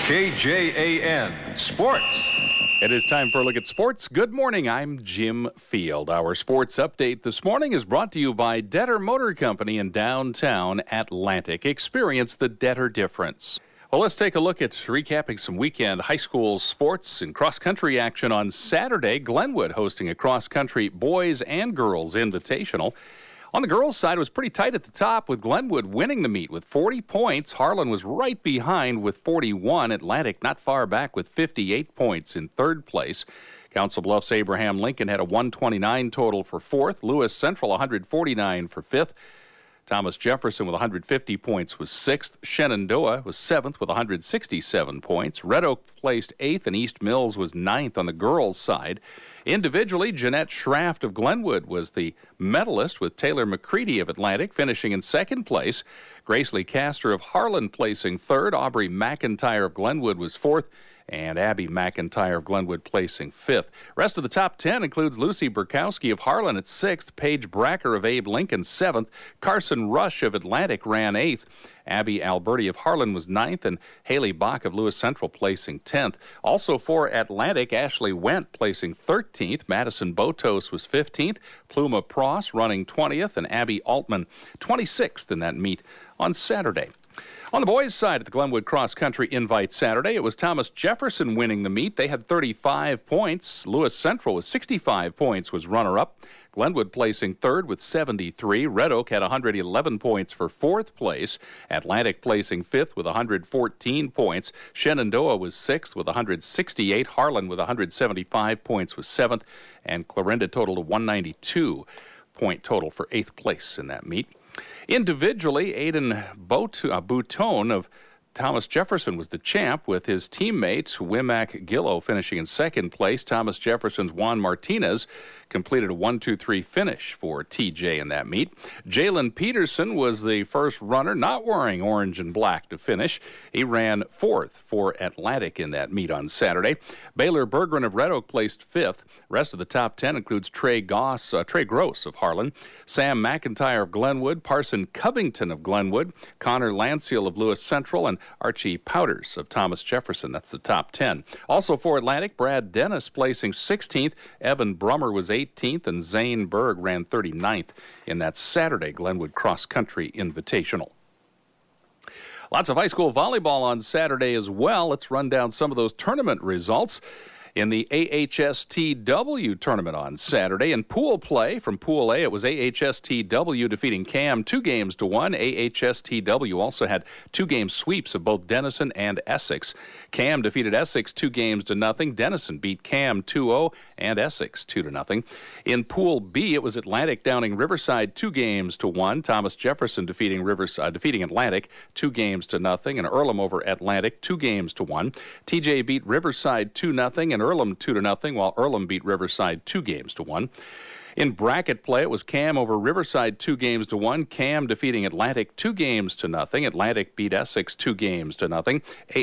KJAN Sports. It is time for a look at sports. Good morning, I'm Jim Field. Our sports update this morning is brought to you by Detter Motor Company in downtown Atlantic. Experience the Detter difference. Well, let's take a look at recapping some weekend high school sports and cross-country action on Saturday. Glenwood hosting a cross-country boys and girls invitational. On the girls' side, it was pretty tight at the top, with Glenwood winning the meet with 40 points. Harlan was right behind with 41. Atlantic not far back with 58 points in third place. Council Bluffs Abraham Lincoln had a 129 total for fourth. Lewis Central 149 for fifth. Thomas Jefferson with 150 points was sixth. Shenandoah was seventh with 167 points. Red Oak placed eighth, and East Mills was ninth on the girls' side. Individually, Jeanette Schraft of Glenwood was the medalist, with Taylor McCready of Atlantic finishing in second place. Grace Lee Castor of Harlan placing third. Aubrey McIntyre of Glenwood was fourth, and Abby McIntyre of Glenwood placing fifth. Rest of the top 10 includes Lucy Burkowski of Harlan at sixth, Paige Bracker of Abe Lincoln seventh, Carson Rush of Atlantic ran eighth, Abby Alberti of Harlan was ninth, and Haley Bach of Lewis Central placing 10th. Also for Atlantic, Ashley Wendt placing 13th, Madison Botos was 15th, Pluma Pross running 20th, and Abby Altman 26th in that meet on Saturday. On the boys' side at the Glenwood Cross Country Invite Saturday, it was Thomas Jefferson winning the meet. They had 35 points. Lewis Central with 65 points was runner-up. Glenwood placing third with 73. Red Oak had 111 points for fourth place. Atlantic placing fifth with 114 points. Shenandoah was sixth with 168. Harlan with 175 points was seventh. And Clarinda totaled a 192-point total for eighth place in that meet. Individually, Aiden Bouton of Thomas Jefferson was the champ, with his teammate Wimac Gillo finishing in second place. Thomas Jefferson's Juan Martinez completed a 1-2-3 finish for TJ in that meet. Jalen Peterson was the first runner not wearing orange and black to finish. He ran fourth for Atlantic in that meet on Saturday. Baylor Berggren of Red Oak placed fifth. Rest of the top 10 includes Trey Gross of Harlan, Sam McIntyre of Glenwood, Parson Covington of Glenwood, Connor Lanciel of Lewis Central, and Archie Powders of Thomas Jefferson. That's the top 10. Also for Atlantic, Brad Dennis placing 16th. Evan Brummer was 18th, and Zane Berg ran 39th in that Saturday Glenwood Cross Country Invitational. Lots of high school volleyball on Saturday as well. Let's run down some of those tournament results. In the AHSTW tournament on Saturday, in pool play from Pool A, it was AHSTW defeating CAM 2-1. AHSTW also had 2-game sweeps of both Denison and Essex. CAM defeated Essex 2-0. Denison beat CAM 2-0 and Essex 2-0. In Pool B, it was Atlantic downing Riverside 2-1. Thomas Jefferson defeating Atlantic 2-0, and Earlham over Atlantic 2-1. TJ beat Riverside 2-0 and Earlham 2-0, while Earlham beat Riverside 2-1. In bracket play, it was CAM over Riverside 2-1. CAM defeating Atlantic 2-0. Atlantic beat Essex 2-0.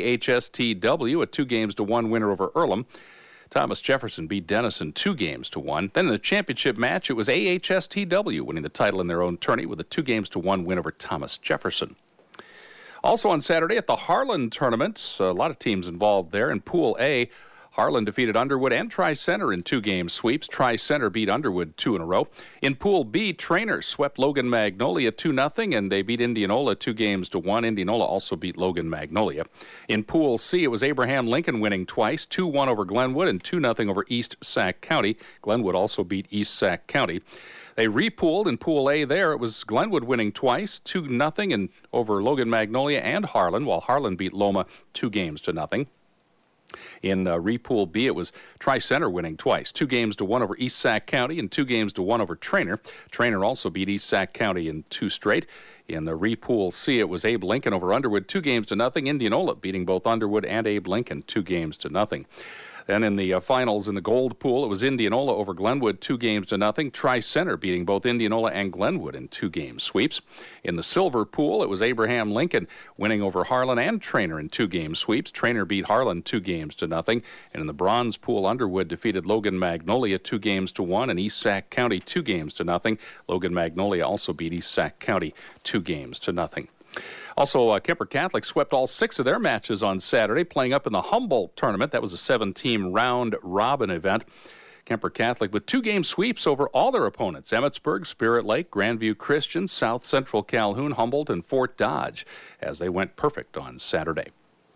AHSTW a 2-1 winner over Earlham. Thomas Jefferson beat Denison 2-1. Then in the championship match, it was AHSTW winning the title in their own tourney with a 2-1 win over Thomas Jefferson. Also on Saturday at the Harlan tournament, a lot of teams involved there. In Pool A, Harlan defeated Underwood and Tri-Center in 2-game sweeps. Tri-Center beat Underwood 2 in a row. In Pool B, Trainer swept Logan Magnolia 2-0, and they beat Indianola 2-1. Indianola also beat Logan Magnolia. In Pool C, it was Abraham Lincoln winning twice, 2-1 over Glenwood and 2-0 over East Sac County. Glenwood also beat East Sac County. They repooled in Pool A there. It was Glenwood winning twice, 2-0 and over Logan Magnolia and Harlan, while Harlan beat Loma 2-0. In Repool B, it was Tri-Center winning twice, 2-1 over East Sac County and 2-1 over Trainer. Trainer also beat East Sac County in 2 straight. In the Repool C, it was Abe Lincoln over Underwood, 2-0. Indianola beating both Underwood and Abe Lincoln 2-0. Then in the finals in the gold pool, it was Indianola over Glenwood 2-0. Tri-Center beating both Indianola and Glenwood in 2-game sweeps. In the silver pool, it was Abraham Lincoln winning over Harlan and Trainer in 2-game sweeps. Trainer beat Harlan 2-0. And in the bronze pool, Underwood defeated Logan Magnolia 2-1 and East Sac County 2-0. Logan Magnolia also beat East Sac County 2-0. Also, Kemper Catholic swept all 6 of their matches on Saturday, playing up in the Humboldt tournament. That was a 7-team round-robin event. Kemper Catholic with 2-game sweeps over all their opponents: Emmetsburg, Spirit Lake, Grandview Christian, South Central Calhoun, Humboldt, and Fort Dodge, as they went perfect on Saturday.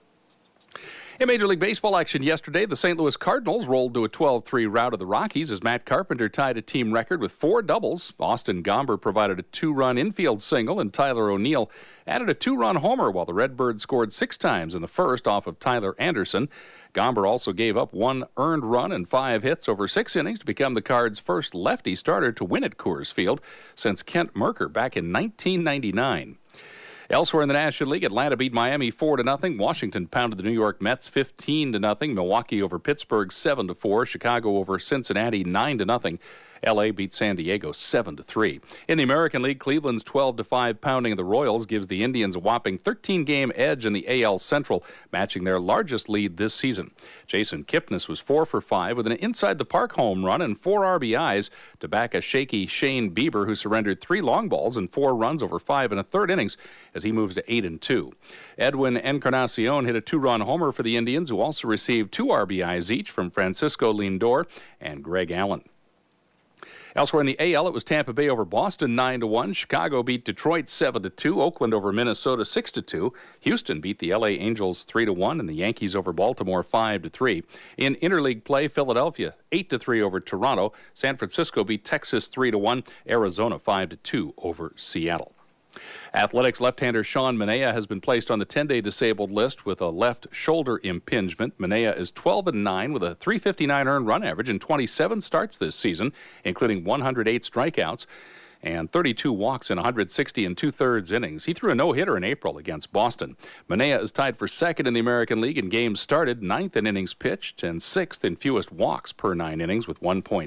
In Major League Baseball action yesterday, the St. Louis Cardinals rolled to a 12-3 rout of the Rockies as Matt Carpenter tied a team record with 4 doubles. Austin Gomber provided a 2-run infield single, and Tyler O'Neill added a 2-run homer, while the Redbirds scored 6 times in the first off of Tyler Anderson. Gomber also gave up 1 earned run and 5 hits over 6 innings to become the Cards' first lefty starter to win at Coors Field since Kent Merker back in 1999. Elsewhere in the National League, Atlanta beat Miami 4-0. Washington pounded the New York Mets 15-0. Milwaukee over Pittsburgh 7-4. Chicago over Cincinnati 9-0. L.A. beat San Diego 7-3. In the American League, Cleveland's 12-5 pounding of the Royals gives the Indians a whopping 13-game edge in the AL Central, matching their largest lead this season. Jason Kipnis was 4 for 5 with an inside-the-park home run and 4 RBIs to back a shaky Shane Bieber, who surrendered 3 long balls and 4 runs over 5 1/3 innings as he moves to 8-2. Edwin Encarnacion hit a 2-run homer for the Indians, who also received 2 RBIs each from Francisco Lindor and Greg Allen. Elsewhere in the AL, it was Tampa Bay over Boston 9-1. Chicago beat Detroit 7-2. Oakland over Minnesota 6-2. Houston beat the LA Angels 3-1, and the Yankees over Baltimore 5-3. In interleague play, Philadelphia 8-3 over Toronto. San Francisco beat Texas 3-1. Arizona 5-2 over Seattle. Athletics left-hander Sean Manaea has been placed on the 10-day disabled list with a left shoulder impingement. Manaea is 12-9 with a .359 earned run average in 27 starts this season, including 108 strikeouts and 32 walks in 160 2/3 innings. He threw a no-hitter in April against Boston. Manaea is tied for second in the American League in games started, 9th in innings pitched, and 6th in fewest walks per 9 innings with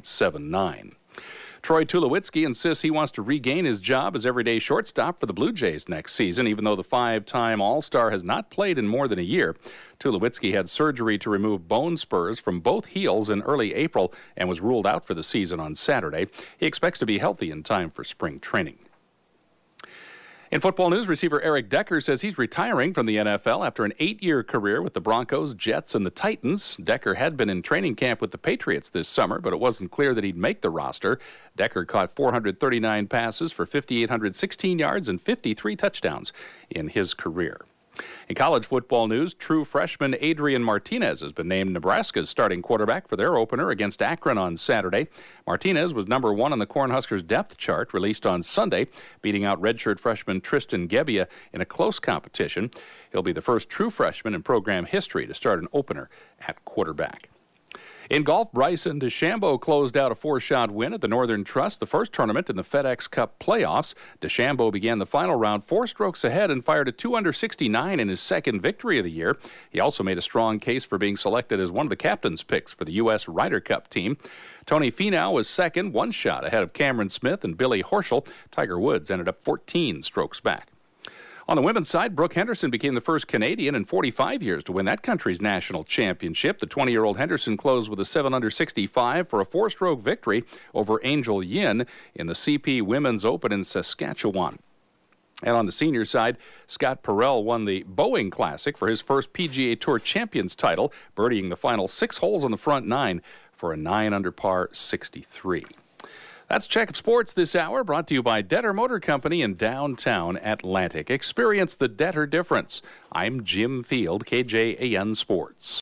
1.79. Troy Tulowitzki insists he wants to regain his job as everyday shortstop for the Blue Jays next season, even though the 5-time All-Star has not played in more than a year. Tulowitzki had surgery to remove bone spurs from both heels in early April and was ruled out for the season on Saturday. He expects to be healthy in time for spring training. In football news, receiver Eric Decker says he's retiring from the NFL after an 8-year career with the Broncos, Jets, and the Titans. Decker had been in training camp with the Patriots this summer, but it wasn't clear that he'd make the roster. Decker caught 439 passes for 5,816 yards and 53 touchdowns in his career. In college football news, true freshman Adrian Martinez has been named Nebraska's starting quarterback for their opener against Akron on Saturday. Martinez was number 1 on the Cornhuskers depth chart released on Sunday, beating out redshirt freshman Tristan Gebbia in a close competition. He'll be the first true freshman in program history to start an opener at quarterback. In golf, Bryson DeChambeau closed out a 4-shot win at the Northern Trust, the first tournament in the FedEx Cup playoffs. DeChambeau began the final round 4 strokes ahead and fired a 2-under-69 in his second victory of the year. He also made a strong case for being selected as one of the captain's picks for the U.S. Ryder Cup team. Tony Finau was second, 1 shot ahead of Cameron Smith and Billy Horschel. Tiger Woods ended up 14 strokes back. On the women's side, Brooke Henderson became the first Canadian in 45 years to win that country's national championship. The 20-year-old Henderson closed with a 7-under-65 for a 4-stroke victory over Angel Yin in the CP Women's Open in Saskatchewan. And on the senior side, Scott Perel won the Boeing Classic for his first PGA Tour Champions title, birdieing the final 6 holes on the front 9 for a 9-under-par 63. That's Check of Sports this hour, brought to you by Detter Motor Company in downtown Atlantic. Experience the Detter difference. I'm Jim Field, KJAN Sports.